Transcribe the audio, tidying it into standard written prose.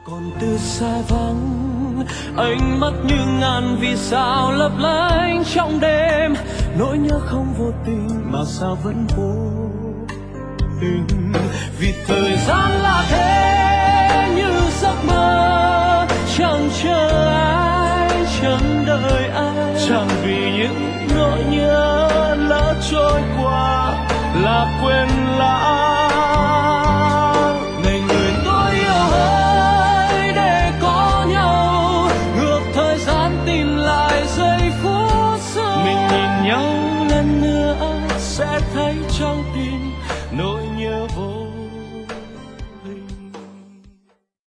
còn từ xa vắng ánh mắt như ngàn vì sao lấp lánh trong đêm, nỗi nhớ không vô tình mà sao vẫn vô tình, vì thời gian là thế như giấc mơ, chẳng chờ ai chẳng đợi ai, chẳng vì những nỗi nhớ lỡ trôi qua là quên lãng.